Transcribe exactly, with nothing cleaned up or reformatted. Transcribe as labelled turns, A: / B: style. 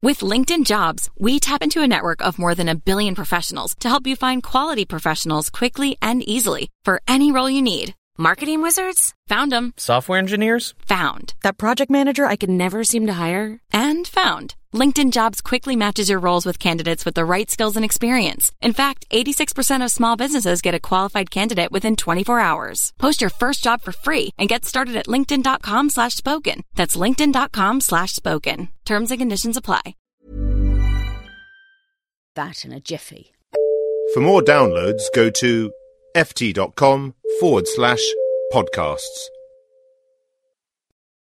A: With LinkedIn Jobs, we tap into a network of more than a billion professionals to help you find quality professionals quickly and easily for any role you need. Marketing wizards? Found them.
B: Software engineers?
A: Found. That project manager I could never seem to hire? And found. LinkedIn Jobs quickly matches your roles with candidates with the right skills and experience. In fact, eighty-six percent of small businesses get a qualified candidate within twenty-four hours. Post your first job for free and get started at linkedin.com slash spoken. That's linkedin.com slash spoken. Terms and conditions apply.
C: That in a jiffy.
D: For more downloads, go to ft.com forward slash podcasts.